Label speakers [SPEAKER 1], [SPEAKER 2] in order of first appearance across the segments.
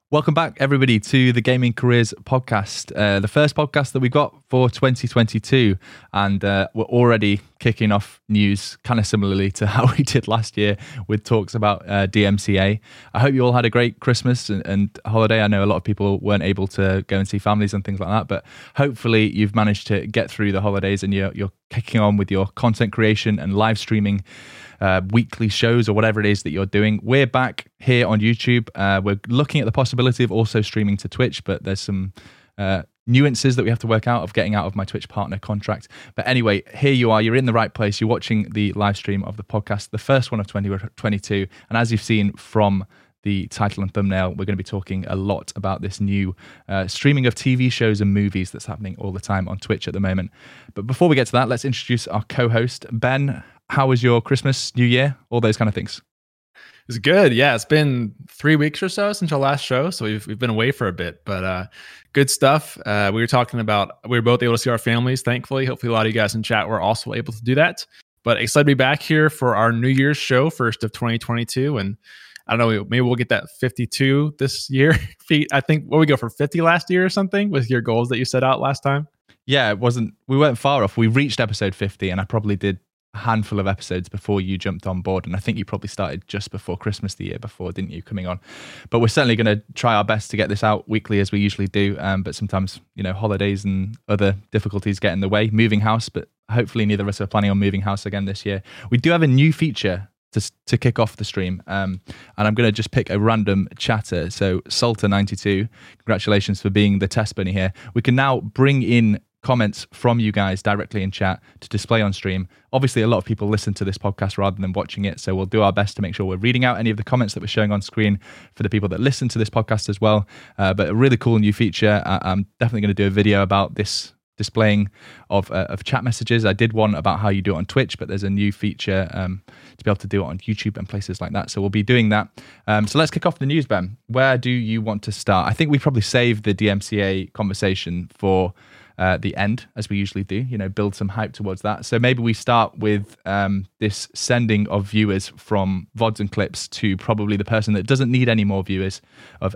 [SPEAKER 1] Welcome back, everybody, to the Gaming Careers podcast, the first podcast that we got for 2022. And we're already kicking off news kind of similarly to how we did last year with talks about DMCA. I hope you all had a great Christmas and holiday. I know a lot of people weren't able to go and see families and things like that, but hopefully you've managed to get through the holidays and you're kicking on with your content creation and live streaming weekly shows or whatever it is that you're doing. We're back here on YouTube. We're looking at the possibility of also streaming to Twitch, but there's some nuances that we have to work out of getting out of my Twitch partner contract. But anyway, here you are. You're in the right place. You're watching the live stream of the podcast, the first one of 2022. And as you've seen from the title and thumbnail, we're going to be talking a lot about this new streaming of TV shows and movies that's happening all the time on Twitch at the moment. But before we get to that, let's introduce our co-host, Ben. How was your Christmas, New Year, all those kind of things?
[SPEAKER 2] It's good. Yeah, it's been 3 weeks or so since our last show, so we've been away for a bit, but good stuff. We were talking about, we were both able to see our families, thankfully. Hopefully a lot of you guys in chat were also able to do that. But excited to be back here for our New Year's show, first of 2022, and I don't know, maybe we'll get that 52 this year. I think, we go for 50 last year or something with your goals that you set out last time?
[SPEAKER 1] Yeah, we weren't far off. We reached episode 50, and I probably did a handful of episodes before you jumped on board, and I think you probably started just before Christmas the year before, didn't you, coming on? But we're certainly going to try our best to get this out weekly as we usually do, but sometimes, holidays and other difficulties get in the way. Moving house, but hopefully neither of us are planning on moving house again this year. We do have a new feature to kick off the stream, and I'm going to just pick a random chatter. So Salter92, congratulations for being the test bunny here. We can now bring in comments from you guys directly in chat to display on stream. Obviously, a lot of people listen to this podcast rather than watching it, so we'll do our best to make sure we're reading out any of the comments that we're showing on screen for the people that listen to this podcast as well. But a really cool new feature. I'm definitely going to do a video about this displaying of chat messages. I did one about how you do it on Twitch, but there's a new feature to be able to do it on YouTube and places like that. So we'll be doing that. So let's kick off the news, Ben. Where do you want to start? I think we probably saved the DMCA conversation for the end, as we usually do, build some hype towards that. So maybe we start with this sending of viewers from VODs and clips to probably the person that doesn't need any more viewers of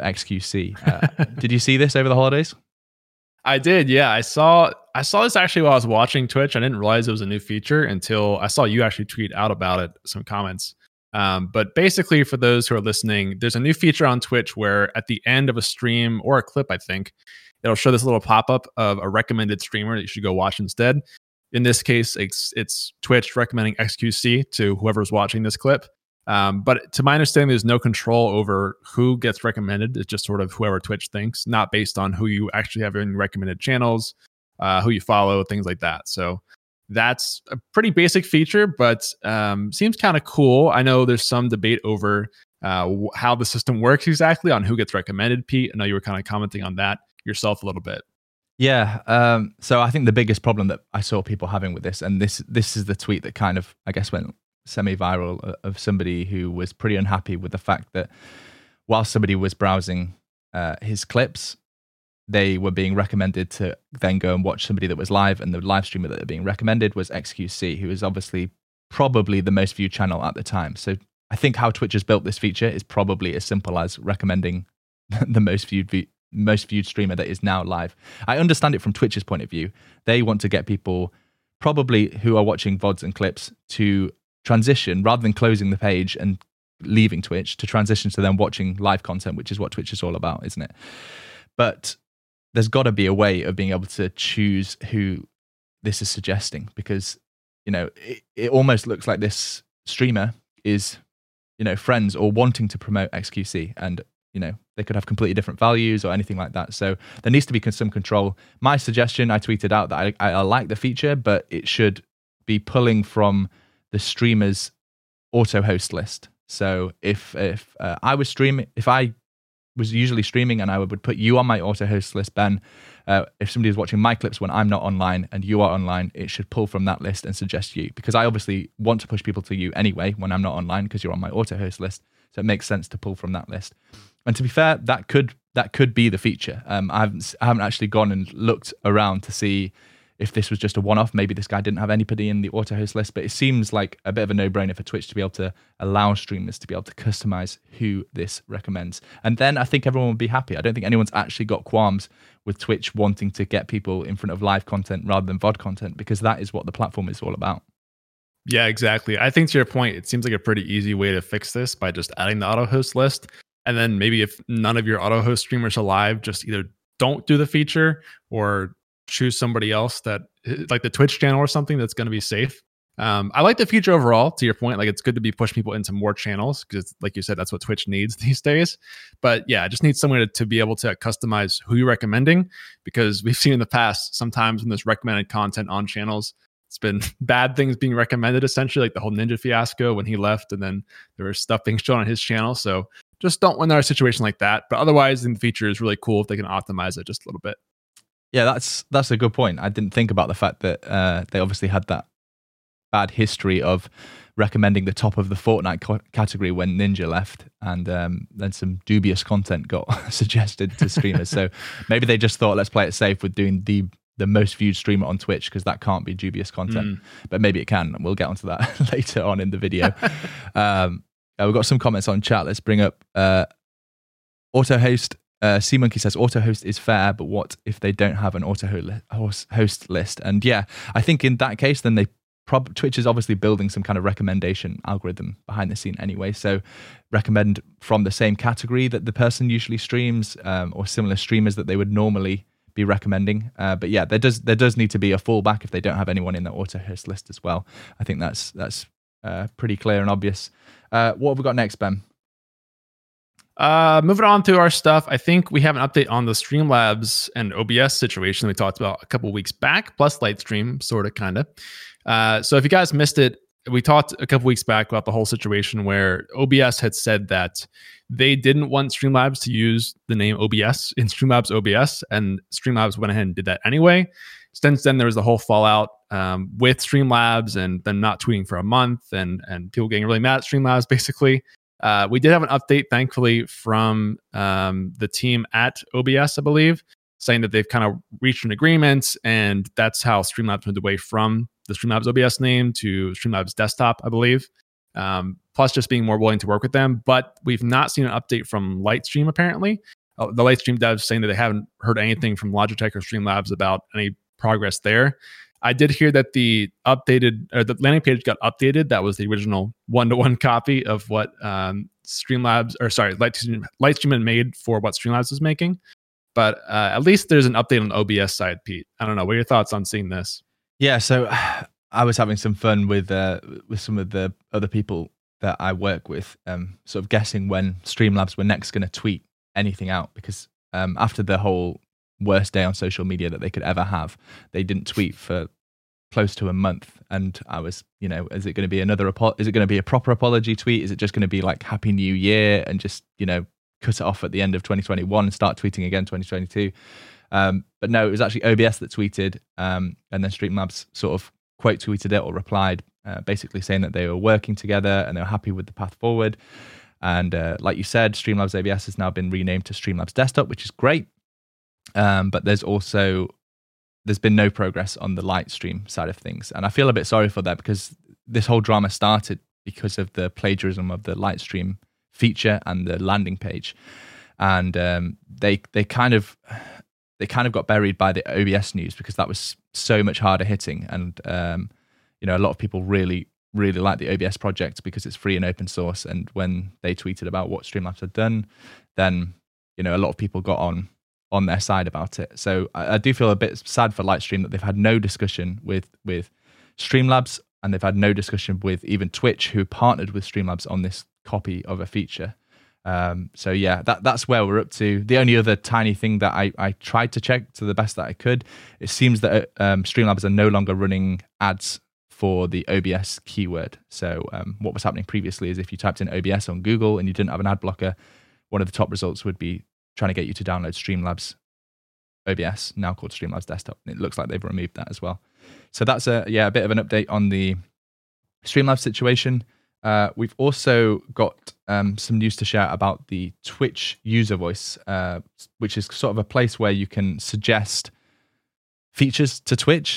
[SPEAKER 1] XQC. Did you see this over the holidays?
[SPEAKER 2] I did, yeah. I saw this actually while I was watching Twitch. I didn't realize it was a new feature until I saw you actually tweet out about it, some comments. But basically, for those who are listening, there's a new feature on Twitch where at the end of a stream or a clip, I think, it'll show this little pop-up of a recommended streamer that you should go watch instead. In this case, it's Twitch recommending XQC to whoever's watching this clip. But to my understanding, there's no control over who gets recommended. It's just sort of whoever Twitch thinks, not based on who you actually have in recommended channels, who you follow, things like that. So that's a pretty basic feature, but seems kind of cool. I know there's some debate over how the system works exactly on who gets recommended. Pete, I know you were kind of commenting on that yourself a little bit.
[SPEAKER 1] Yeah. So I think the biggest problem that I saw people having with this, and this is the tweet that kind of, I guess, went semi-viral, of somebody who was pretty unhappy with the fact that while somebody was browsing his clips, they were being recommended to then go and watch somebody that was live, and the live streamer that they're being recommended was XQC, who is obviously probably the most viewed channel at the time. So I think how Twitch has built this feature is probably as simple as recommending the most viewed streamer that is now live. I understand it from Twitch's point of view. They want to get people probably who are watching VODs and clips to transition, rather than closing the page and leaving Twitch, to transition to them watching live content, which is what Twitch is all about, isn't it? But there's got to be a way of being able to choose who this is suggesting, because it almost looks like this streamer is friends or wanting to promote XQC, and they could have completely different values or anything like that. So there needs to be some control. My suggestion, I tweeted out that I like the feature, but it should be pulling from the streamer's auto host list. So if I was streaming, if I was usually streaming and I would put you on my auto host list, Ben, if somebody is watching my clips when I'm not online and you are online, it should pull from that list and suggest you, because I obviously want to push people to you anyway when I'm not online, because you're on my auto host list. So it makes sense to pull from that list. And to be fair, that could be the feature. I haven't actually gone and looked around to see if this was just a one-off, maybe this guy didn't have anybody in the auto host list, but it seems like a bit of a no-brainer for Twitch to be able to allow streamers to be able to customize who this recommends. And then I think everyone will be happy. I don't think anyone's actually got qualms with Twitch wanting to get people in front of live content rather than VOD content, because that is what the platform is all about.
[SPEAKER 2] Yeah, exactly. I think to your point, it seems like a pretty easy way to fix this by just adding the auto host list. And then maybe if none of your auto host streamers are live, just either don't do the feature or choose somebody else that, like the Twitch channel or something, that's going to be safe. I like the feature overall. To your point, like it's good to be pushing people into more channels because, like you said, that's what Twitch needs these days. But yeah, I just need someone to be able to customize who you're recommending, because we've seen in the past sometimes when there's recommended content on channels, it's been bad things being recommended, essentially, like the whole Ninja fiasco when he left, and then there was stuff being shown on his channel. So just don't when there's a situation like that. But otherwise, the feature is really cool if they can optimize it just a little bit.
[SPEAKER 1] Yeah, that's a good point. I didn't think about the fact that they obviously had that bad history of recommending the top of the Fortnite category when Ninja left, and then some dubious content got suggested to streamers. So maybe they just thought, let's play it safe with doing the most viewed streamer on Twitch, because that can't be dubious content. But maybe it can. We'll get onto that later on in the video. We've got some comments on chat. Let's bring up auto host. C Monkey says auto host is fair, but what if they don't have an auto host list? And yeah, I think in that case, then Twitch is obviously building some kind of recommendation algorithm behind the scene anyway. So recommend from the same category that the person usually streams, or similar streamers that they would normally be recommending. But yeah, there does need to be a fallback if they don't have anyone in the auto host list as well. I think that's pretty clear and obvious. What have we got next, Ben?
[SPEAKER 2] Moving on to our stuff, I think we have an update on the Streamlabs and OBS situation we talked about a couple of weeks back, plus Lightstream, sort of, kind of. So if you guys missed it, we talked a couple weeks back about the whole situation where OBS had said that they didn't want Streamlabs to use the name OBS in Streamlabs OBS, and Streamlabs went ahead and did that anyway. Since then, there was the whole fallout with Streamlabs and them not tweeting for a month, and people getting really mad at Streamlabs, basically. We did have an update, thankfully, from the team at OBS, I believe, saying that they've kind of reached an agreement, and that's how Streamlabs moved away from the Streamlabs OBS name to Streamlabs Desktop, I believe, plus just being more willing to work with them. But we've not seen an update from Lightstream, apparently. The Lightstream devs saying that they haven't heard anything from Logitech or Streamlabs about any progress there. I did hear that the landing page got updated. That was the original one-to-one copy of what Lightstream had made for what Streamlabs was making. But at least there's an update on the OBS side, Pete. I don't know. What are your thoughts on seeing this?
[SPEAKER 1] Yeah, so I was having some fun with some of the other people that I work with, sort of guessing when Streamlabs were next going to tweet anything out, because after the whole worst day on social media that they could ever have, they didn't tweet for close to a month. And I was, is it going to be is it going to be a proper apology tweet? Is it just going to be like Happy New Year and just, cut it off at the end of 2021 and start tweeting again 2022? But no, it was actually OBS that tweeted, and then Streamlabs sort of quote tweeted it or replied, basically saying that they were working together and they were happy with the path forward. And like you said, Streamlabs OBS has now been renamed to Streamlabs Desktop, which is great. But there's been no progress on the Lightstream side of things. And I feel a bit sorry for that, because this whole drama started because of the plagiarism of the Lightstream feature and the landing page. And they kind of got buried by the OBS news, because that was so much harder hitting. And, a lot of people really, really like the OBS project because it's free and open source. And when they tweeted about what Streamlabs had done, then, a lot of people got on their side about it. So I do feel a bit sad for Lightstream that they've had no discussion with Streamlabs, and they've had no discussion with even Twitch, who partnered with Streamlabs on this copy of a feature. So yeah, that's where we're up to. The only other tiny thing that I tried to check to the best that I could, it seems that Streamlabs are no longer running ads for the OBS keyword. So what was happening previously is if you typed in OBS on Google and you didn't have an ad blocker, one of the top results would be trying to get you to download Streamlabs OBS, now called Streamlabs Desktop. It looks like they've removed that as well. So that's a bit of an update on the Streamlabs situation. We've also got some news to share about the Twitch user voice, which is sort of a place where you can suggest features to Twitch.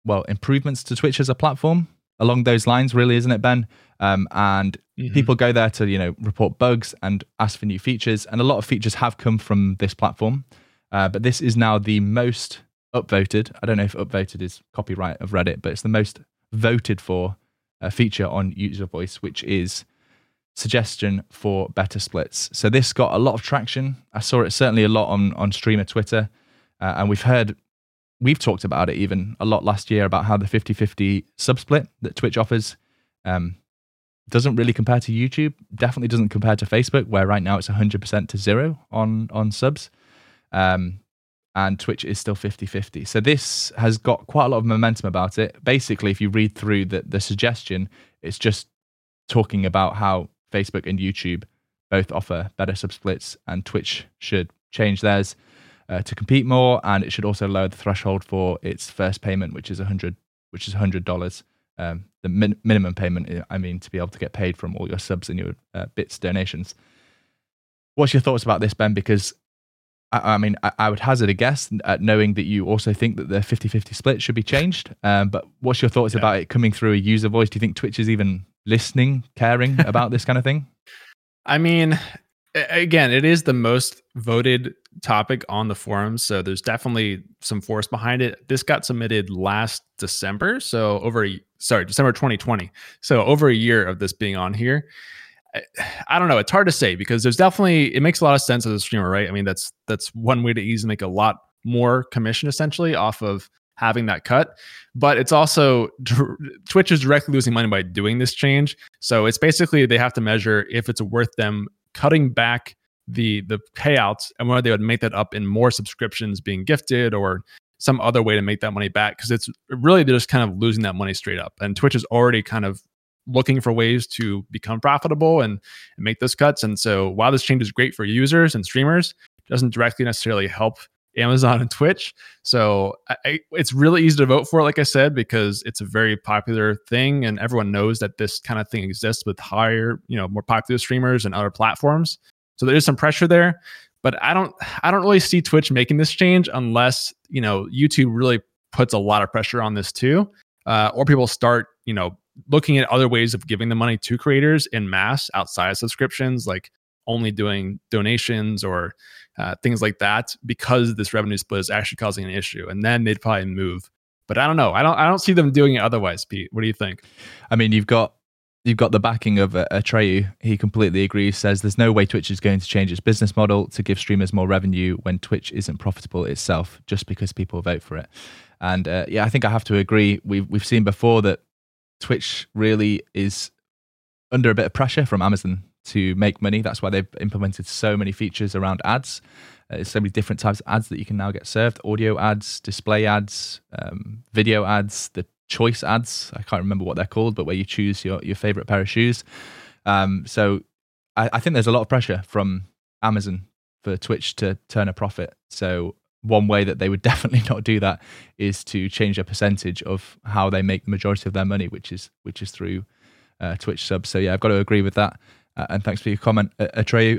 [SPEAKER 1] improvements to Twitch as a platform along those lines, really, isn't it, Ben? And people go there to, report bugs and ask for new features. And a lot of features have come from this platform. But this is now the most upvoted. I don't know if upvoted is copyright of Reddit, but it's the most voted for feature on user voice, which is suggestion for better splits. So this got a lot of traction. I saw it certainly a lot on streamer Twitter. And we've talked about it even a lot last year about how the 50-50 subsplit that Twitch offers doesn't really compare to YouTube, definitely doesn't compare to Facebook, where right now it's 100% to 0 on subs. And Twitch is still 50-50. So this has got quite a lot of momentum about it. Basically, if you read through the suggestion, it's just talking about how Facebook and YouTube both offer better subsplits, and Twitch should change theirs to compete more, and it should also lower the threshold for its first payment, which is $100. The minimum payment, to be able to get paid from all your subs and your bits donations. What's your thoughts about this, Ben? Because I would hazard a guess at knowing that you also think that the 50-50 split should be changed. But what's your thoughts about it coming through a user voice? Do you think Twitch is even listening, caring about this kind of thing?
[SPEAKER 2] I mean, again, it is the most voted topic on the forums, so there's definitely some force behind it. This got submitted last December, December 2020. So over a year of this being on here. I don't know. It's hard to say because it makes a lot of sense as a streamer, right? I mean, that's one way to easily make a lot more commission essentially off of having that cut. But it's also Twitch is directly losing money by doing this change. So it's basically they have to measure if it's worth them cutting back the payouts and whether they would make that up in more subscriptions being gifted or some other way to make that money back. Because it's really they're just kind of losing that money straight up. And Twitch is already kind of looking for ways to become profitable and make those cuts. And so while this change is great for users and streamers, it doesn't directly necessarily help Amazon and Twitch. So it's really easy to vote for, like I said, because it's a very popular thing and everyone knows that this kind of thing exists with higher, more popular streamers and other platforms. So there is some pressure there, but I don't really see Twitch making this change unless, YouTube really puts a lot of pressure on this too. Or people start, looking at other ways of giving the money to creators in mass outside of subscriptions, like only doing donations or things like that, because this revenue split is actually causing an issue. And then they'd probably move. But I don't know. I don't see them doing it otherwise, Pete. What do you think?
[SPEAKER 1] I mean, you've got the backing of Atreyu. He completely agrees, says there's no way Twitch is going to change its business model to give streamers more revenue when Twitch isn't profitable itself just because people vote for it. And I think I have to agree. We've seen before that Twitch really is under a bit of pressure from Amazon to make money. That's why they've implemented so many features around ads. So many different types of ads that you can now get served: audio ads, display ads, video ads, the choice ads. I can't remember what they're called, but where you choose your favorite pair of shoes. So I think there's a lot of pressure from Amazon for Twitch to turn a profit. So one way that they would definitely not do that is to change a percentage of how they make the majority of their money, which is through Twitch subs. So I've got to agree with that. And thanks for your comment, Atreyu.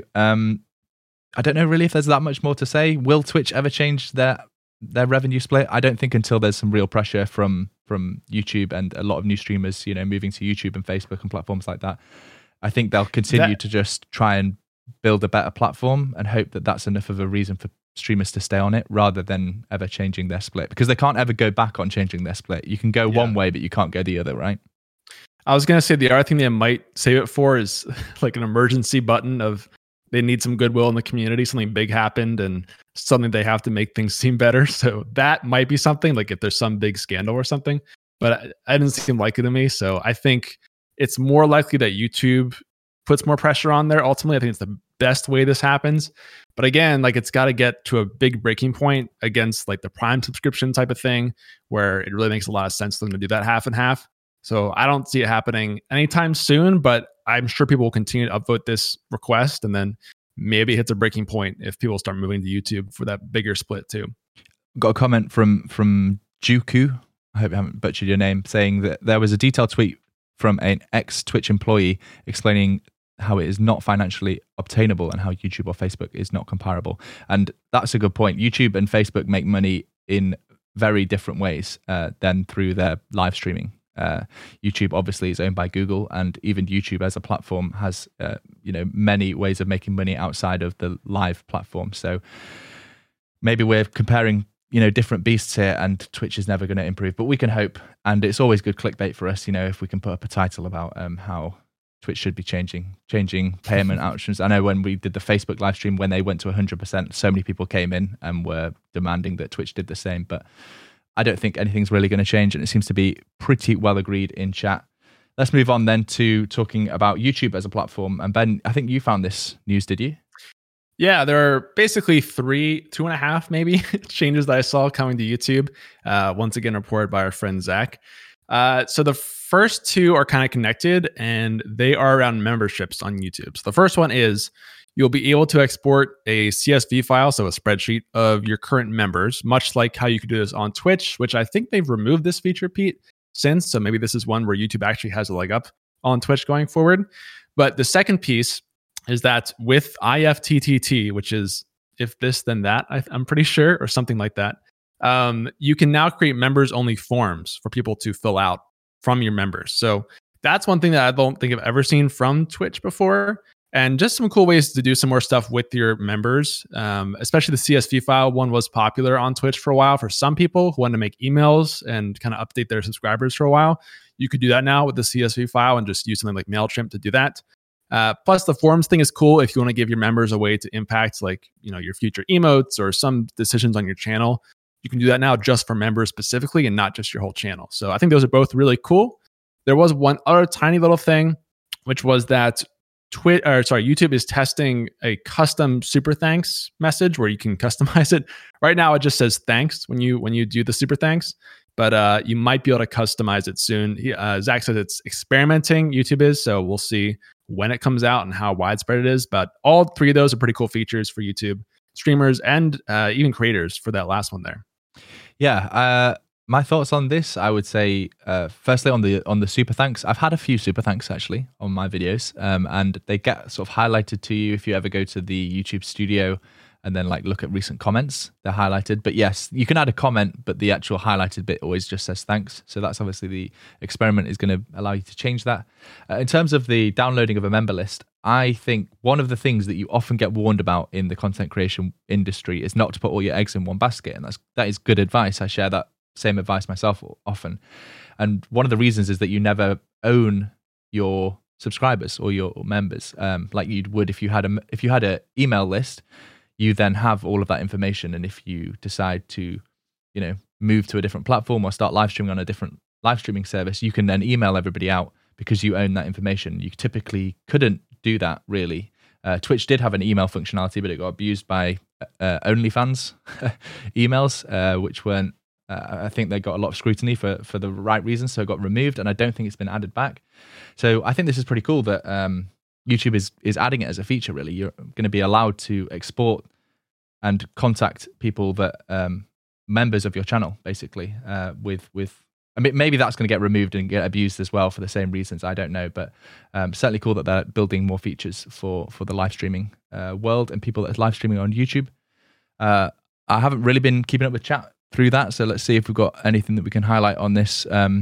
[SPEAKER 1] I don't know really if there's that much more to say. Will Twitch ever change their revenue split? I don't think until there's some real pressure from YouTube and a lot of new streamers, moving to YouTube and Facebook and platforms like that. I think they'll continue to just try and build a better platform and hope that that's enough of a reason for streamers to stay on it rather than ever changing their split, because they can't ever go back on changing their split. You can go one way, but you can't go the other, right?
[SPEAKER 2] I was going to say the other thing they might save it for is like an emergency button of they need some goodwill in the community, something big happened and something they have to make things seem better. So that might be something, like if there's some big scandal or something, but I didn't seem likely to me. So I think it's more likely that YouTube puts more pressure on there. Ultimately, I think it's the best way this happens. But again, like it's got to get to a big breaking point against like the Prime subscription type of thing where it really makes a lot of sense for them to do that half and half. So I don't see it happening anytime soon, but I'm sure people will continue to upvote this request, and then maybe it hits a breaking point if people start moving to YouTube for that bigger split too.
[SPEAKER 1] Got a comment from Juku, I hope I haven't butchered your name, saying that there was a detailed tweet from an ex-Twitch employee explaining how it is not financially obtainable and how YouTube or Facebook is not comparable. And that's a good point. YouTube and Facebook make money in very different ways than through their live streaming. YouTube obviously is owned by Google, and even YouTube as a platform has many ways of making money outside of the live platform. So maybe we're comparing different beasts here, and Twitch is never going to improve, but we can hope. And it's always good clickbait for us, if we can put up a title about how Twitch should be changing payment options. I know when we did the Facebook live stream, when they went to 100%, so many people came in and were demanding that Twitch did the same, but I don't think anything's really going to change, and it seems to be pretty well agreed in chat. Let's move on then to talking about YouTube as a platform. And Ben, I think you found this news, did you?
[SPEAKER 2] Yeah, there are basically 2.5 maybe changes that I saw coming to YouTube. Once again, reported by our friend Zach. So the first two are kind of connected, and they are around memberships on YouTube. So the first one is you'll be able to export a CSV file, so a spreadsheet of your current members, much like how you could do this on Twitch, which I think they've removed this feature, Pete, since. So maybe this is one where YouTube actually has a leg up on Twitch going forward. But the second piece is that with IFTTT, which is if this, then that, I'm pretty sure, or something like that, you can now create members-only forms for people to fill out from your members. So that's one thing that I don't think I've ever seen from Twitch before. And just some cool ways to do some more stuff with your members, especially the CSV file one was popular on Twitch for a while. For some people who want to make emails and kind of update their subscribers for a while, you could do that now with the CSV file and just use something like MailChimp to do that. Plus, the forms thing is cool if you want to give your members a way to impact your future emotes or some decisions on your channel. You can do that now just for members specifically and not just your whole channel. So I think those are both really cool. There was one other tiny little thing, which was that YouTube is testing a custom super thanks message where you can customize it. Right now, it just says thanks when you do the super thanks, but you might be able to customize it soon. Zach says it's experimenting, YouTube is, so we'll see when it comes out and how widespread it is. But all three of those are pretty cool features for YouTube streamers and even creators for that last one there.
[SPEAKER 1] Yeah. My thoughts on this, I would say, firstly on the super thanks. I've had a few super thanks actually on my videos, and they get sort of highlighted to you if you ever go to the YouTube studio and then look at recent comments. They're highlighted. But yes, you can add a comment, but the actual highlighted bit always just says thanks. So that's obviously the experiment is going to allow you to change that. In terms of the downloading of a member list, I think one of the things that you often get warned about in the content creation industry is not to put all your eggs in one basket, and that is good advice. I share that same advice myself often. And one of the reasons is that you never own your subscribers or your members, like you would if you had an email list. You then have all of that information, and if you decide to, move to a different platform or start live streaming on a different live streaming service, you can then email everybody out because you own that information. You typically couldn't do that really. Twitch did have an email functionality, but it got abused by OnlyFans emails, which weren't. I think they got a lot of scrutiny for the right reasons, so it got removed, and I don't think it's been added back. So I think this is pretty cool that YouTube is adding it as a feature. Really, you're going to be allowed to export and contact people that members of your channel, basically. With I mean, maybe that's going to get removed and get abused as well for the same reasons. I don't know, but certainly cool that they're building more features for the live streaming world and people that are live streaming on YouTube. I haven't really been keeping up with chat through that, so let's see if we've got anything that we can highlight on this. I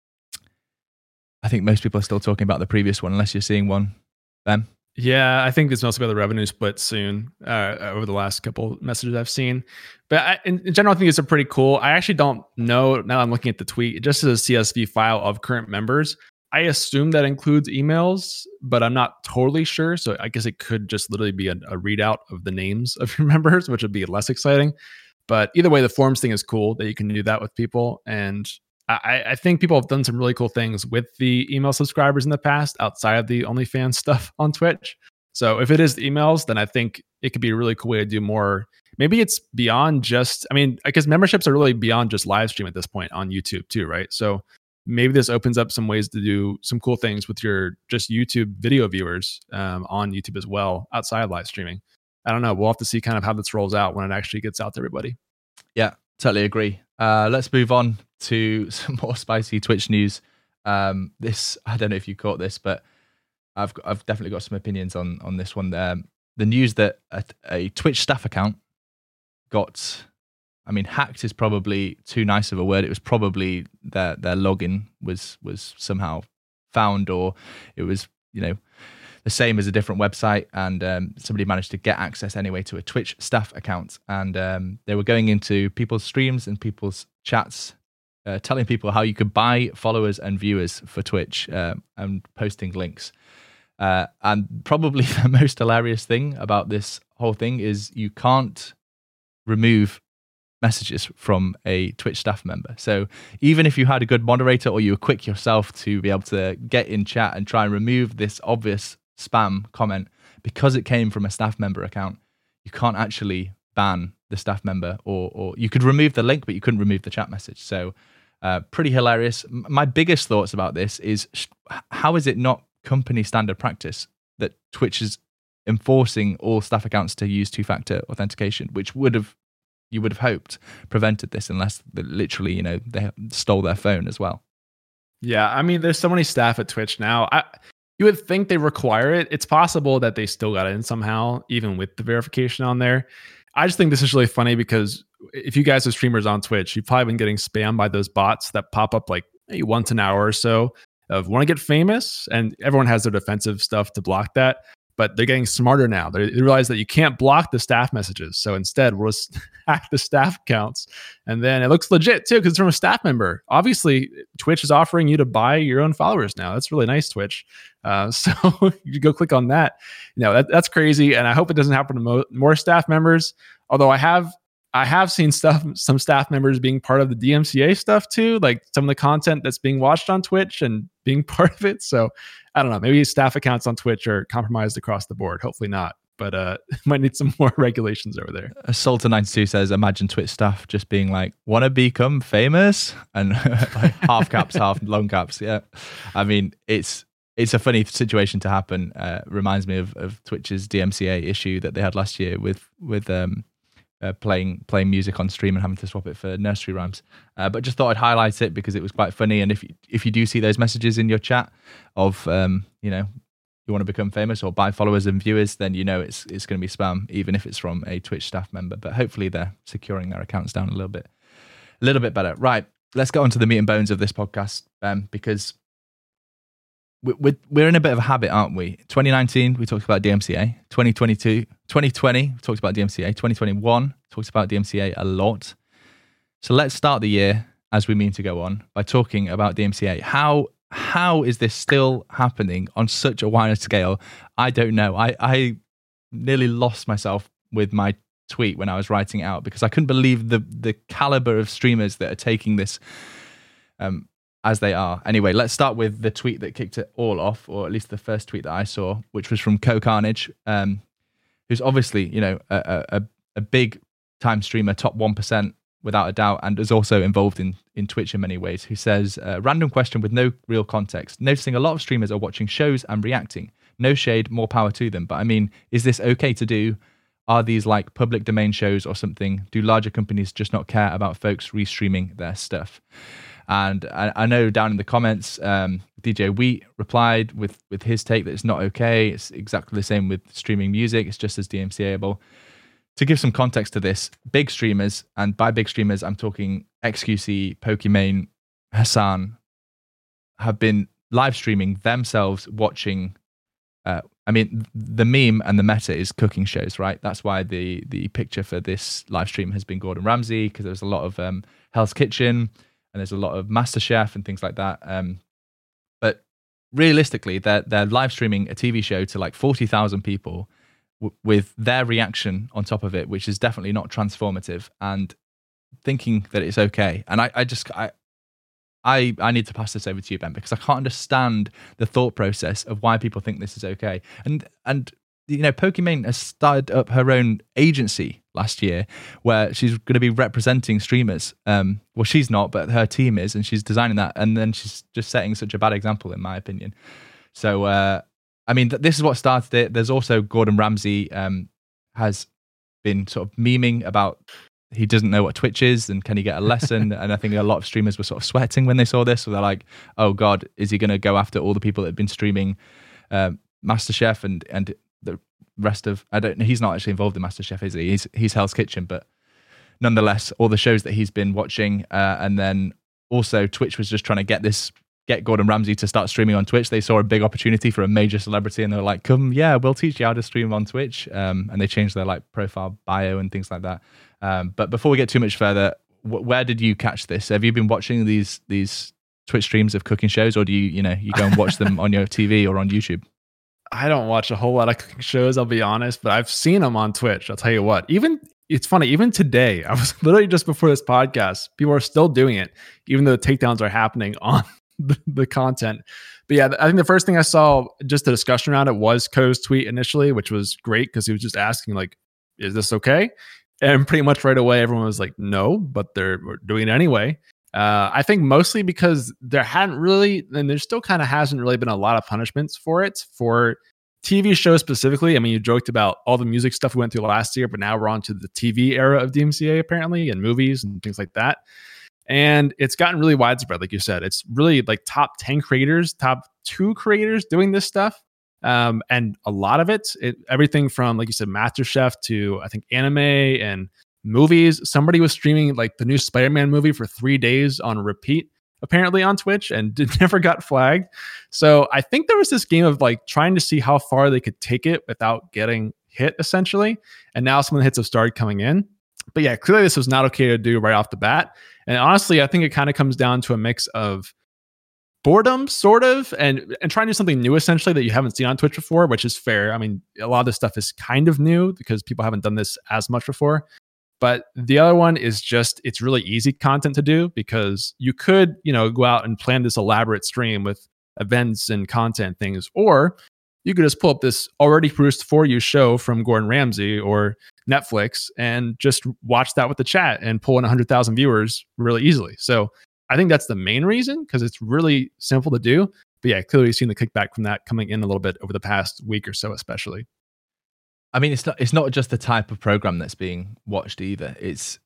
[SPEAKER 1] think most people are still talking about the previous one, unless you're seeing one, Ben.
[SPEAKER 2] Yeah, I think there's mostly about the revenue split soon over the last couple messages I've seen. But in general, I think it's a pretty cool. I actually don't know, now I'm looking at the tweet, it just says a CSV file of current members. I assume that includes emails, but I'm not totally sure. So I guess it could just literally be a readout of the names of your members, which would be less exciting. But either way, the forms thing is cool that you can do that with people. And I think people have done some really cool things with the email subscribers in the past outside of the OnlyFans stuff on Twitch. So if it is the emails, then I think it could be a really cool way to do more. Maybe it's beyond just, I guess memberships are really beyond just live stream at this point on YouTube too, right? So maybe this opens up some ways to do some cool things with your just YouTube video viewers on YouTube as well, outside of live streaming. I don't know. We'll have to see kind of how this rolls out when it actually gets out to everybody.
[SPEAKER 1] Yeah, totally agree. Let's move on to some more spicy Twitch news. This, I don't know if you caught this, but I've definitely got some opinions on this one. The news that a Twitch staff account got, I mean, hacked is probably too nice of a word. It was probably their login was somehow found, or it was, you know, the same as a different website, and somebody managed to get access anyway to a Twitch staff account, and they were going into people's streams and people's chats, telling people how you could buy followers and viewers for Twitch, and posting links. And probably the most hilarious thing about this whole thing is you can't remove messages from a Twitch staff member. So even if you had a good moderator, or you were quick yourself to be able to get in chat and try and remove this obvious spam comment, because it came from a staff member account, you can't actually ban the staff member, or you could remove the link, but you couldn't remove the chat message. So pretty hilarious. My biggest thoughts about this is, how is it not company standard practice that Twitch is enforcing all staff accounts to use two-factor authentication, which you would have hoped prevented this, unless literally, you know, they stole their phone as well.
[SPEAKER 2] Yeah, I mean, there's so many staff at Twitch now. You would think they require it. It's possible that they still got in somehow, even with the verification on there. I just think this is really funny, because if you guys are streamers on Twitch, you've probably been getting spammed by those bots that pop up like maybe once an hour or so of want to get famous, and everyone has their defensive stuff to block that. But they're getting smarter now. They realize that you can't block the staff messages. So instead, we'll just hack the staff accounts. And then it looks legit too, because it's from a staff member. Obviously, Twitch is offering you to buy your own followers now. That's really nice, Twitch. So you go click on that. You know, that's crazy. And I hope it doesn't happen to more staff members. Although I have seen some staff members being part of the DMCA stuff too, like some of the content that's being watched on Twitch and being part of it. So I don't know, maybe staff accounts on Twitch are compromised across the board. Hopefully not, but might need some more regulations over there.
[SPEAKER 1] Sultan92 says, imagine Twitch staff just being like, want to become famous? And like half caps, half long caps. Yeah. I mean, it's a funny situation to happen. Reminds me of Twitch's DMCA issue that they had last year with playing music on stream and having to swap it for nursery rhymes. But just thought I'd highlight it because it was quite funny. And if you do see those messages in your chat of you know, you want to become famous or buy followers and viewers, then you know it's going to be spam, even if it's from a Twitch staff member. But hopefully they're securing their accounts down a little bit better. Right, let's get on to the meat and bones of this podcast, because we're in a bit of a habit, aren't we? 2019, we talked about DMCA. 2020, we talked about DMCA. 2021, talked about DMCA a lot. So let's start the year, as we mean to go on, by talking about DMCA. How is this still happening on such a wider scale? I don't know. I nearly lost myself with my tweet when I was writing it out, because I couldn't believe the caliber of streamers that are taking this as they are. Anyway, let's start with the tweet that kicked it all off, or at least the first tweet that I saw, which was from CoCarnage, who's obviously, you know, a big time streamer, top 1% without a doubt, and is also involved in Twitch in many ways, who says, random question with no real context. Noticing a lot of streamers are watching shows and reacting. No shade, more power to them. But I mean, is this okay to do? Are these like public domain shows or something? Do larger companies just not care about folks restreaming their stuff? And I know down in the comments, DJ Wheat replied with his take that it's not okay. It's exactly the same with streaming music. It's just as DMCA-able. To give some context to this, big streamers, and by big streamers, I'm talking XQC, Pokimane, Hassan, have been live streaming themselves watching. I mean, the meme and the meta is cooking shows, right? That's why the picture for this live stream has been Gordon Ramsay, because there's a lot of Hell's Kitchen, and there's a lot of MasterChef and things like that. But realistically, they're live streaming a TV show to like 40,000 people with their reaction on top of it, which is definitely not transformative, and thinking that it's okay. And I need to pass this over to you, Ben, because I can't understand the thought process of why people think this is okay. And you know, Pokimane has started up her own agency last year where she's going to be representing streamers. Well, she's not, but her team is, and she's designing that. And then she's just setting such a bad example, in my opinion. So, I mean, this is what started it. There's also Gordon Ramsay has been sort of memeing about he doesn't know what Twitch is and can he get a lesson? And I think a lot of streamers were sort of sweating when they saw this. So they're like, oh God, is he going to go after all the people that have been streaming MasterChef and the rest of, I don't know, he's not actually involved in MasterChef, is he? He's Hell's Kitchen, but nonetheless, all the shows that he's been watching, and then also Twitch was just trying to get Gordon Ramsay to start streaming on Twitch. They saw a big opportunity for a major celebrity, and they were like, "Come, yeah, we'll teach you how to stream on Twitch." And they changed their like profile bio and things like that. But before we get too much further, where did you catch this? Have you been watching these Twitch streams of cooking shows, or do you go and watch them on your TV or on YouTube?
[SPEAKER 2] I don't watch a whole lot of cooking shows, I'll be honest, but I've seen them on Twitch. I'll tell you what, it's funny, even today, I was literally just before this podcast, people are still doing it, even though the takedowns are happening on the content. But yeah, I think the first thing I saw, just the discussion around it, was Ko's tweet initially, which was great because he was just asking like, is this okay? And pretty much right away, everyone was like, no, but they're doing it anyway. I think mostly because there hadn't really, and there still kind of hasn't really been a lot of punishments for it, for TV shows specifically. I mean, you joked about all the music stuff we went through last year, but now we're on to the TV era of DMCA apparently, and movies and things like that. And it's gotten really widespread, like you said. It's really like top 10 creators, top 2 creators doing this stuff. And a lot of it, everything from, like you said, MasterChef to I think anime and movies. Somebody was streaming like the new Spider-Man movie for 3 days on repeat, apparently on Twitch, and never got flagged. So I think there was this game of like trying to see how far they could take it without getting hit, essentially. And now some of the hits have started coming in. But yeah, clearly this was not okay to do right off the bat. And honestly, I think it kind of comes down to a mix of boredom, sort of, and trying to do something new, essentially, that you haven't seen on Twitch before, which is fair. I mean, a lot of this stuff is kind of new because people haven't done this as much before. But the other one is just, it's really easy content to do because you could, go out and plan this elaborate stream with events and content things, or you could just pull up this already produced for you show from Gordon Ramsay or Netflix and just watch that with the chat and pull in 100,000 viewers really easily. So I think that's the main reason, because it's really simple to do. But yeah, clearly seen the kickback from that coming in a little bit over the past week or so, especially.
[SPEAKER 1] I mean, it's not just the type of program that's being watched either. It's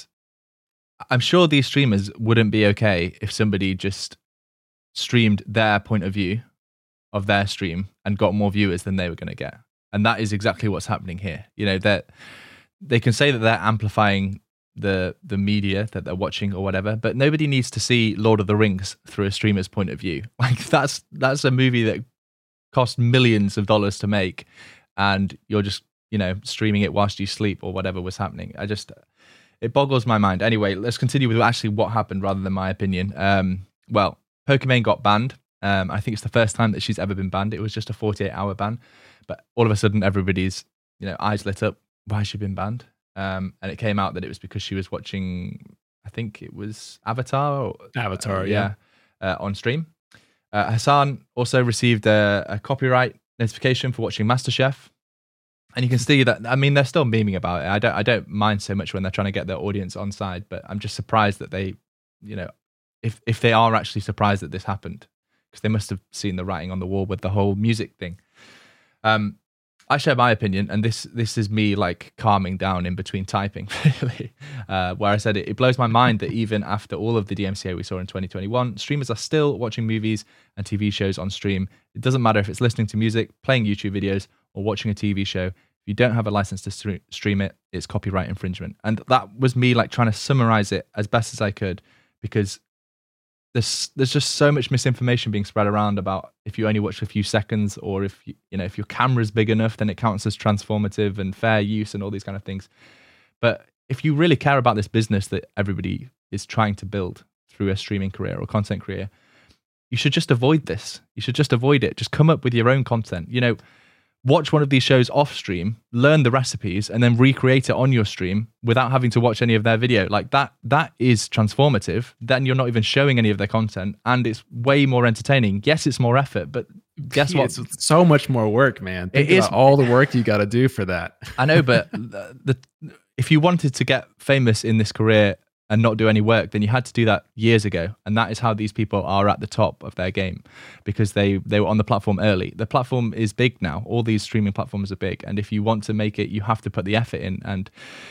[SPEAKER 1] I'm sure these streamers wouldn't be okay if somebody just streamed their point of view of their stream and got more viewers than they were going to get. And that is exactly what's happening here. That they can say that they're amplifying the media that they're watching or whatever, but nobody needs to see Lord of the Rings through a streamer's point of view. Like that's a movie that cost millions of dollars to make, and you're just streaming it whilst you sleep or whatever was happening. It boggles my mind. Anyway, let's continue with actually what happened rather than my opinion. Well, Pokimane got banned. I think it's the first time that she's ever been banned. It was just a 48-hour ban, but all of a sudden everybody's eyes lit up. Why has she been banned? And it came out that it was because she was watching, I think it was Avatar, on stream. Hassan also received a copyright notification for watching MasterChef. And you can see that, I mean, they're still memeing about it. I don't mind so much when they're trying to get their audience on side, but I'm just surprised that they, if they are actually surprised that this happened, because they must have seen the writing on the wall with the whole music thing. I share my opinion, and this is me like calming down in between typing, really, where I said it blows my mind that even after all of the DMCA we saw in 2021, streamers are still watching movies and TV shows on stream. It doesn't matter if it's listening to music, playing YouTube videos, or watching a TV show. If you don't have a license to stream it, it's copyright infringement. And that was me like trying to summarize it as best as I could, because there's just so much misinformation being spread around about if you only watch a few seconds, or if if your camera's big enough, then it counts as transformative and fair use and all these kind of things. But if you really care about this business that everybody is trying to build through a streaming career or content career, you should just avoid this. You should just avoid it. Just come up with your own content. Watch one of these shows off stream, learn the recipes, and then recreate it on your stream without having to watch any of their video. Like that is transformative. Then you're not even showing any of their content, and it's way more entertaining. Yes, it's more effort, but guess what?
[SPEAKER 2] It's so much more work, man. Think about all the work you got to do for that.
[SPEAKER 1] I know, but if you wanted to get famous in this career and not do any work, then you had to do that years ago. And that is how these people are at the top of their game, because they were on the platform early. The platform is big now. All these streaming platforms are big. And if you want to make it, you have to put the effort in. And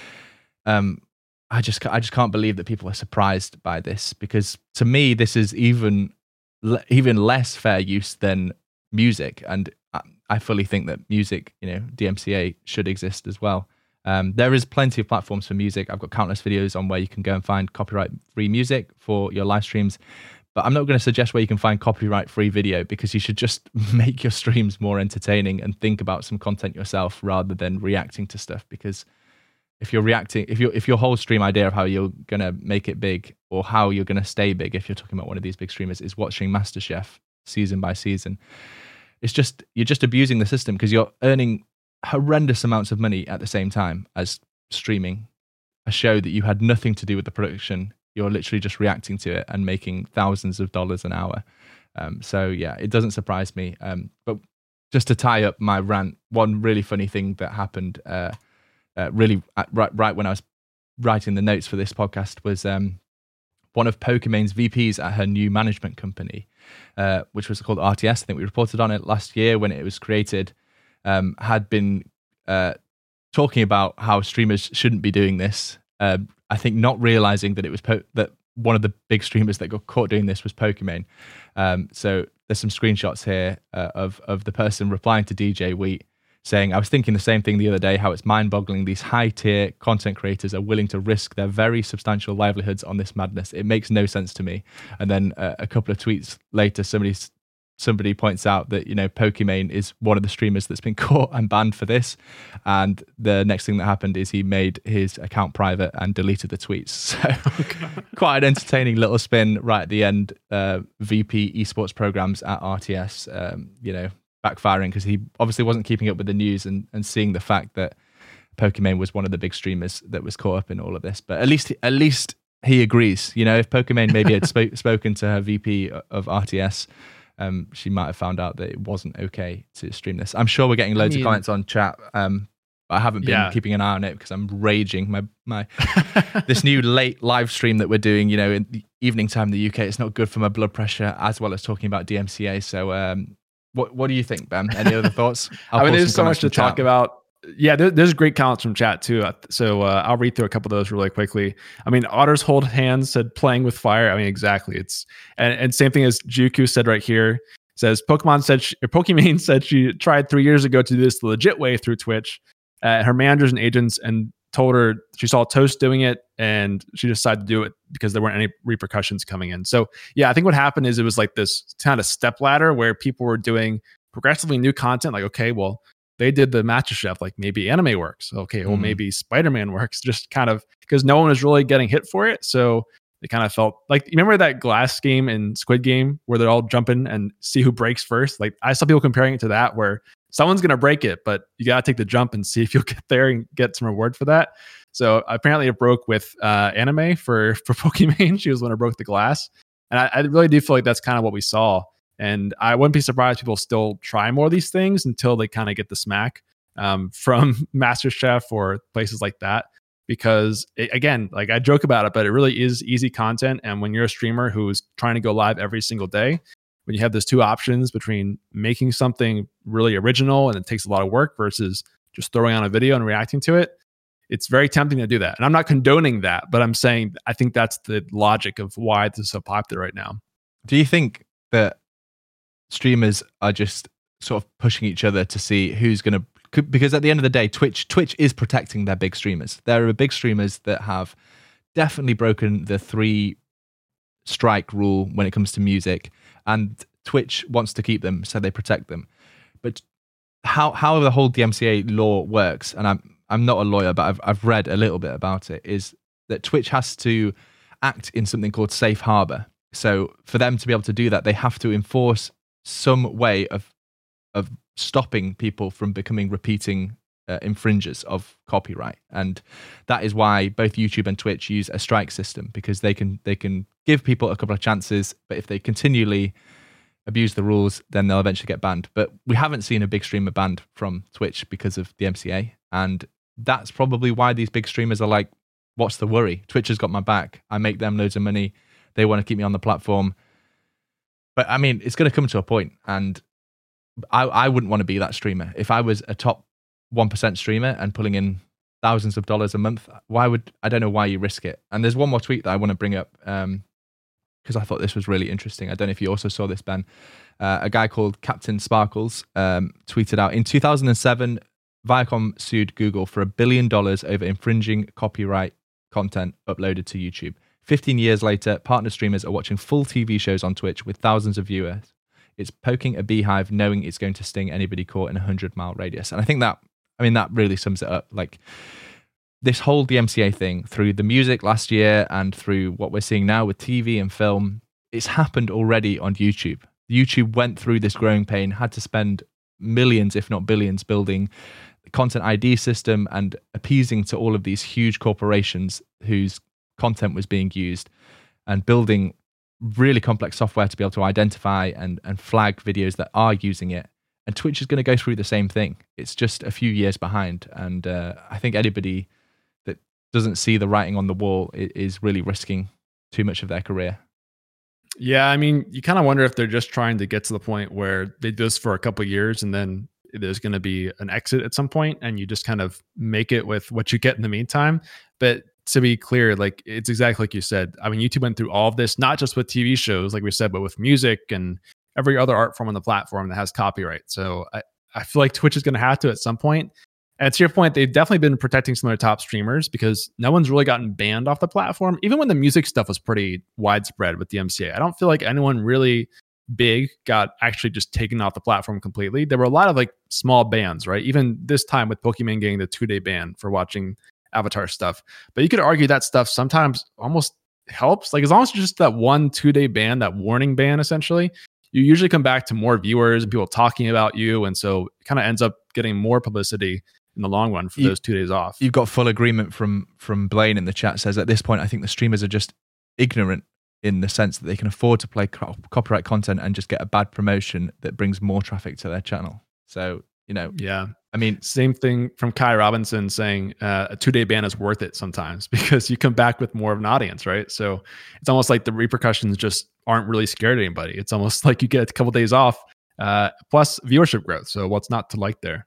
[SPEAKER 1] I just can't believe that people are surprised by this, because to me, this is even less fair use than music. And I fully think that music, DMCA should exist as well. There is plenty of platforms for music. I've got countless videos on where you can go and find copyright-free music for your live streams. But I'm not going to suggest where you can find copyright-free video, because you should just make your streams more entertaining and think about some content yourself rather than reacting to stuff. Because if you're reacting, if your whole stream idea of how you're going to make it big, or how you're going to stay big, if you're talking about one of these big streamers, is watching MasterChef season by season, you're just abusing the system, because you're earning horrendous amounts of money at the same time as streaming a show that you had nothing to do with the production. You're literally just reacting to it and making thousands of dollars an hour. So yeah, it doesn't surprise me. But just to tie up my rant, one really funny thing that happened right when I was writing the notes for this podcast was one of Pokémon's VPs at her new management company, which was called RTS. I think we reported on it last year when it was created, had been talking about how streamers shouldn't be doing this. I think not realizing that it was that one of the big streamers that got caught doing this was Pokimane. So there's some screenshots here of the person replying to DJ Wheat saying, "I was thinking the same thing the other day, how it's mind-boggling these high-tier content creators are willing to risk their very substantial livelihoods on this madness. It makes no sense to me." And then a couple of tweets later, somebody points out that, Pokimane is one of the streamers that's been caught and banned for this. And the next thing that happened is he made his account private and deleted the tweets. So quite an entertaining little spin right at the end. VP esports programs at RTS, backfiring, because he obviously wasn't keeping up with the news and seeing the fact that Pokimane was one of the big streamers that was caught up in all of this. But at least he agrees. If Pokimane maybe had spoken to her VP of RTS, she might have found out that it wasn't okay to stream this. I'm sure we're getting loads of comments on chat. I haven't been keeping an eye on it because I'm raging. My this new late live stream that we're doing, in the evening time in the UK, it's not good for my blood pressure, as well as talking about DMCA. So, what do you think, Ben? Any other thoughts?
[SPEAKER 2] There's so much to talk about. Yeah, there's great comments from chat too. So I'll read through a couple of those really quickly. Otters Hold Hands said playing with fire. Exactly. It's and same thing as Juku said right here. Says Pokimane said she tried 3 years ago to do this the legit way through Twitch. Her managers and agents and told her she saw Toast doing it, and she decided to do it because there weren't any repercussions coming in. So yeah, I think what happened is it was like this kind of step ladder where people were doing progressively new content. Like, okay, well, they did the MasterChef, like maybe anime works. Okay, well, maybe Spider-Man works, just kind of because no one was really getting hit for it. So they kind of felt like, you remember that glass game in Squid Game where they're all jumping and see who breaks first? Like I saw people comparing it to that, where someone's going to break it, but you got to take the jump and see if you'll get there and get some reward for that. So apparently it broke with anime for Pokimane. She was the one who broke the glass. And I really do feel like that's kind of what we saw. And I wouldn't be surprised people still try more of these things until they kind of get the smack from MasterChef or places like that. Because again, like I joke about it, but it really is easy content. And when you're a streamer who's trying to go live every single day, when you have those two options between making something really original and it takes a lot of work versus just throwing on a video and reacting to it, it's very tempting to do that. And I'm not condoning that, but I'm saying I think that's the logic of why this is so popular right now.
[SPEAKER 1] Do you think that streamers are just sort of pushing each other to see who's going to, because at the end of the day, Twitch is protecting their big streamers. There are big streamers that have definitely broken the 3 strike rule when it comes to music, and Twitch wants to keep them, so they protect them. But how the whole DMCA law works, and I'm not a lawyer, but I've read a little bit about it, is that Twitch has to act in something called safe harbor. So for them to be able to do that, they have to enforce some way of stopping people from becoming repeating infringers of copyright. And that is why both YouTube and Twitch use a strike system, because they can give people a couple of chances, but if they continually abuse the rules, then they'll eventually get banned. But we haven't seen a big streamer banned from Twitch because of the MCA, and that's probably why these big streamers are like, what's the worry? Twitch has got my back. I make them loads of money. They want to keep me on the platform. But I mean, it's going to come to a point, and I wouldn't want to be that streamer. If I was a top 1% streamer and pulling in thousands of dollars a month, I don't know why you risk it. And there's one more tweet that I want to bring up because I thought this was really interesting. I don't know if you also saw this, Ben. A guy called Captain Sparkles tweeted out, in 2007, Viacom sued Google for $1 billion over infringing copyright content uploaded to YouTube. 15 years later, partner streamers are watching full TV shows on Twitch with thousands of viewers. It's poking a beehive knowing it's going to sting anybody caught in a 100-mile radius. And I think that really sums it up. Like, this whole DMCA thing, through the music last year and through what we're seeing now with TV and film, it's happened already on YouTube. YouTube went through this growing pain, had to spend millions, if not billions, building the content ID system and appeasing to all of these huge corporations whose content was being used, and building really complex software to be able to identify and flag videos that are using it. And Twitch is going to go through the same thing. It's just a few years behind. And I think anybody that doesn't see the writing on the wall is really risking too much of their career.
[SPEAKER 2] Yeah, I mean, you kind of wonder if they're just trying to get to the point where they do this for a couple of years and then there's going to be an exit at some point and you just kind of make it with what you get in the meantime. But to be clear, like, it's exactly like you said. I mean, YouTube went through all of this, not just with TV shows, like we said, but with music and every other art form on the platform that has copyright. So I feel like Twitch is going to have to at some point. And to your point, they've definitely been protecting some of their top streamers because no one's really gotten banned off the platform. Even when the music stuff was pretty widespread with the DMCA, I don't feel like anyone really big got actually just taken off the platform completely. There were a lot of like small bans, right? Even this time with Pokemon getting the 2-day ban for watching Avatar stuff. But you could argue that stuff sometimes almost helps. Like, as long as it's just that 1-2 day ban, that warning ban, essentially, you usually come back to more viewers and people talking about you. And so it kind of ends up getting more publicity in the long run for those 2 days off.
[SPEAKER 1] You've got full agreement from Blaine in the chat. Says at this point, I think the streamers are just ignorant in the sense that they can afford to play copyright content and just get a bad promotion that brings more traffic to their channel. So,
[SPEAKER 2] yeah.
[SPEAKER 1] I mean,
[SPEAKER 2] same thing from Kai Robinson saying a 2-day ban is worth it sometimes because you come back with more of an audience, right? So it's almost like the repercussions just aren't really scared anybody. It's almost like you get a couple of days off plus viewership growth. So what's not to like there?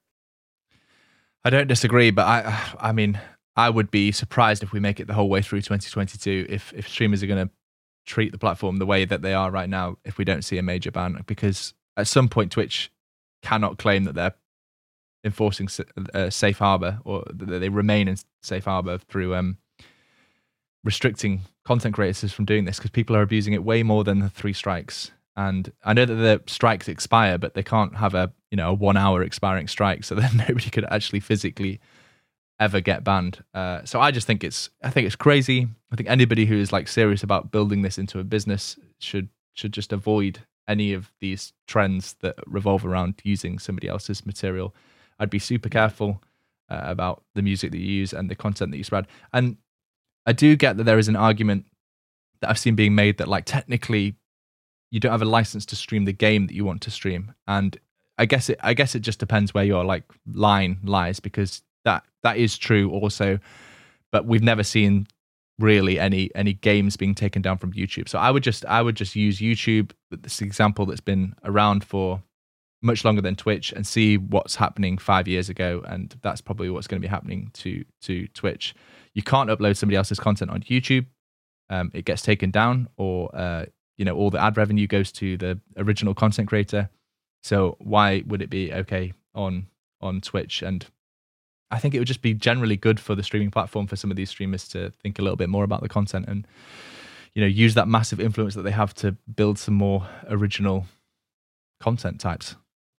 [SPEAKER 1] I don't disagree, but I mean, I would be surprised if we make it the whole way through 2022 if streamers are going to treat the platform the way that they are right now if we don't see a major ban, because at some point Twitch cannot claim that they're enforcing safe harbor or that they remain in safe harbor through restricting content creators from doing this, because people are abusing it way more than the 3 strikes. And I know that the strikes expire, but they can't have a 1 hour expiring strike, so that nobody could actually physically ever get banned. So I just think it's crazy. I think anybody who is like serious about building this into a business should just avoid any of these trends that revolve around using somebody else's material. I'd be super careful about the music that you use and the content that you spread. And I do get that there is an argument that I've seen being made that, like, technically you don't have a license to stream the game that you want to stream. And I guess it just depends where your like line lies, because that is true also, but we've never seen really any games being taken down from YouTube. So I would just use YouTube, this example that's been around for much longer than Twitch, and see what's happening 5 years ago, and that's probably what's going to be happening to Twitch. You can't upload somebody else's content on YouTube. It gets taken down, or all the ad revenue goes to the original content creator. So why would it be okay on Twitch? And I think it would just be generally good for the streaming platform for some of these streamers to think a little bit more about the content and use that massive influence that they have to build some more original content types.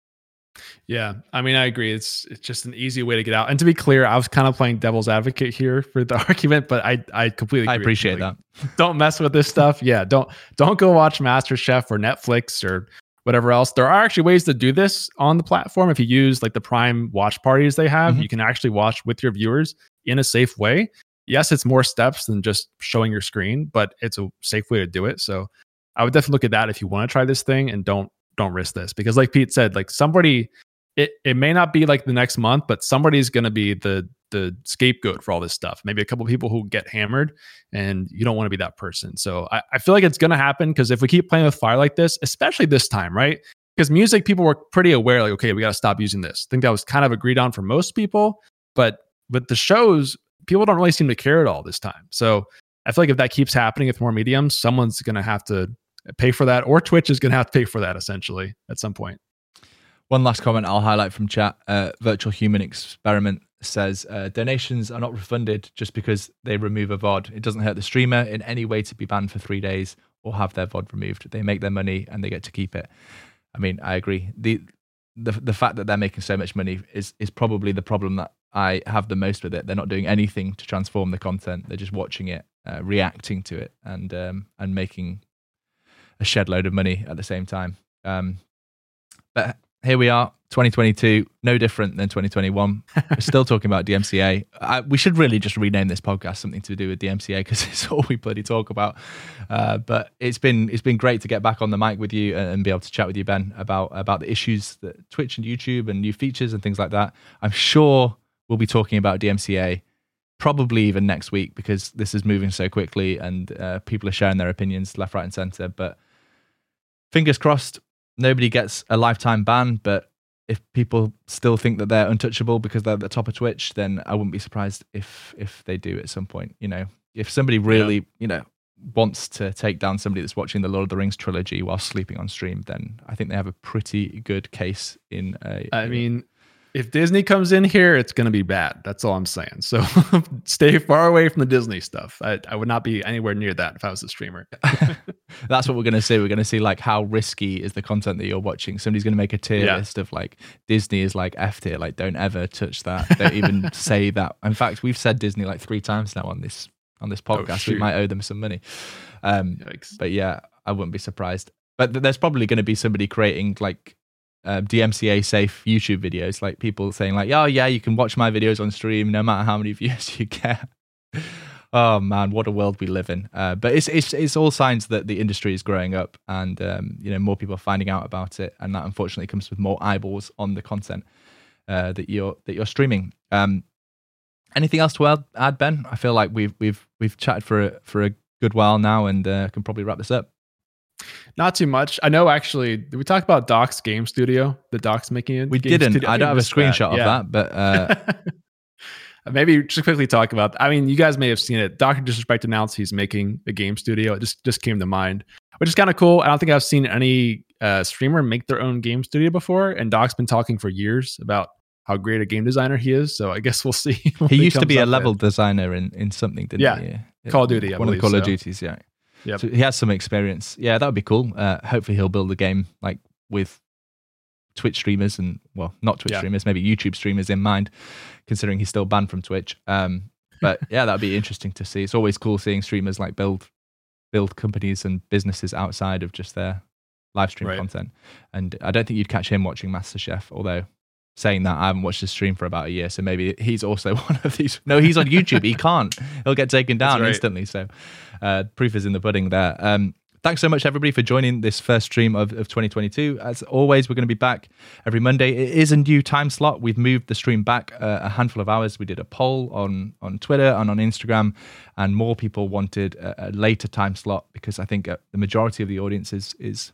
[SPEAKER 2] Yeah, I mean, I agree. It's just an easy way to get out. And to be clear, I was kind of playing devil's advocate here for the argument, but I completely agree.
[SPEAKER 1] I appreciate that.
[SPEAKER 2] Don't mess with this stuff. Yeah, don't go watch MasterChef or Netflix or whatever else. There are actually ways to do this on the platform. If you use like the Prime watch parties they have, you can actually watch with your viewers in a safe way. Yes, it's more steps than just showing your screen, but it's a safe way to do it. So I would definitely look at that if you want to try this thing, and don't risk this, because like Pete said, like somebody, it may not be like the next month, but somebody's going to be the scapegoat for all this stuff. Maybe a couple of people who get hammered, and you don't want to be that person. So I feel like it's going to happen, because if we keep playing with fire like this, especially this time, right? Because music, people were pretty aware, like, okay, we got to stop using this. I think that was kind of agreed on for most people, but with the shows, people don't really seem to care at all this time. So I feel like if that keeps happening with more mediums, someone's going to have to pay for that, or Twitch is going to have to pay for that essentially at some point.
[SPEAKER 1] One last comment I'll highlight from chat. Virtual Human Experiment says donations are not refunded just because they remove a VOD. It doesn't hurt the streamer in any way to be banned for 3 days or have their VOD removed. They make their money and they get to keep it. I mean, I agree. The fact that they're making so much money is probably the problem that I have the most with it. They're not doing anything to transform the content. They're just watching it, reacting to it, and making a shed load of money at the same time. But here we are, 2022, no different than 2021. We're still talking about DMCA. We should really just rename this podcast something to do with DMCA because it's all we bloody talk about. But it's been great to get back on the mic with you and be able to chat with you, Ben, about the issues that Twitch and YouTube and new features and things like that. I'm sure we'll be talking about DMCA probably even next week because this is moving so quickly and people are sharing their opinions left, right, and center. But fingers crossed, nobody gets a lifetime ban, but if people still think that they're untouchable because they're at the top of Twitch, then I wouldn't be surprised if they do at some point. You know, if somebody really, wants to take down somebody that's watching the Lord of the Rings trilogy while sleeping on stream, then I think they have a pretty good case in
[SPEAKER 2] I mean, if Disney comes in here, it's going to be bad. That's all I'm saying. So stay far away from the Disney stuff. I would not be anywhere near that if I was a streamer.
[SPEAKER 1] That's what we're going to see. We're going to see like how risky is the content that you're watching. Somebody's going to make a tier list of like Disney is like F tier. Like don't ever touch that. Don't even say that. In fact, we've said Disney like 3 times now on this podcast. We might owe them some money. But yeah, I wouldn't be surprised. But there's probably going to be somebody creating like DMCA safe YouTube videos, like people saying like, oh yeah, you can watch my videos on stream no matter how many views you get. Oh man, what a world we live in. But it's all signs that the industry is growing up and more people are finding out about it, and that unfortunately comes with more eyeballs on the content that you're streaming. Anything else to add, Ben? I feel like we've chatted for a good while now and can probably wrap this up.
[SPEAKER 2] Not too much. I know, actually, did we talk about Doc's Game Studio? The Doc's making it?
[SPEAKER 1] We didn't. Studio? I don't have a screenshot of that, but
[SPEAKER 2] maybe just quickly talk about. I mean, you guys may have seen it. Dr. Disrespect announced he's making a game studio. It just came to mind, which is kind of cool. I don't think I've seen any streamer make their own game studio before, and Doc's been talking for years about how great a game designer he is. So I guess we'll see.
[SPEAKER 1] He used to be a level designer in something, didn't he? Yeah,
[SPEAKER 2] Call of Duty.
[SPEAKER 1] One of the Call of Duties. Yeah.
[SPEAKER 2] Yep.
[SPEAKER 1] So he has some experience. Yeah, that would be cool. Hopefully he'll build a game like with Twitch streamers and, well, not Twitch streamers, maybe YouTube streamers in mind, considering he's still banned from Twitch. But yeah, that'd be interesting to see. It's always cool seeing streamers like build companies and businesses outside of just their live stream content. And I don't think you'd catch him watching MasterChef, although saying that, I haven't watched his stream for about a year, so maybe he's also one of these. No, he's on YouTube. He can't. He'll get taken down instantly. So proof is in the pudding there. Thanks so much, everybody, for joining this first stream of 2022. As always, we're going to be back every Monday. It is a new time slot. We've moved the stream back a handful of hours. We did a poll on Twitter and on Instagram, and more people wanted a later time slot because I think the majority of the audience is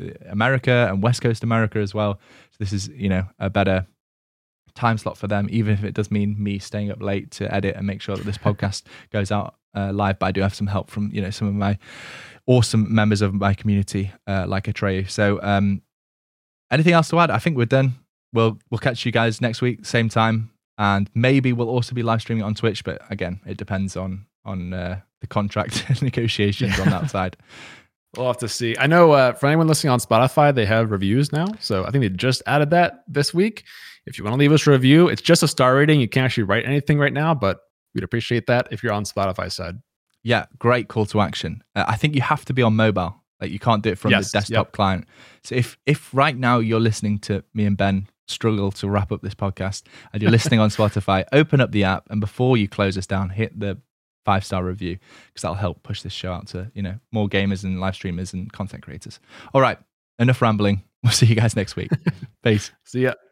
[SPEAKER 1] America and West Coast America as well. So this is, a better time slot for them, even if it does mean me staying up late to edit and make sure that this podcast goes out live. But I do have some help from, some of my awesome members of my community, like Atreyu. So anything else to add? I think we're done. We'll catch you guys next week, same time. And maybe we'll also be live streaming on Twitch. But again, it depends on the contract negotiations on that side.
[SPEAKER 2] We'll have to see. I know for anyone listening on Spotify, they have reviews now. So I think they just added that this week. If you want to leave us a review, it's just a star rating. You can't actually write anything right now, but we'd appreciate that if you're on Spotify side. Yeah,
[SPEAKER 1] great call to action. I think you have to be on mobile. Like you can't do it from the desktop client. So if right now you're listening to me and Ben struggle to wrap up this podcast and you're listening on Spotify, open up the app and before you close us down, hit the 5-star review because that'll help push this show out to more gamers and live streamers and content creators. All right, enough rambling. We'll see you guys next week. Peace.
[SPEAKER 2] See ya.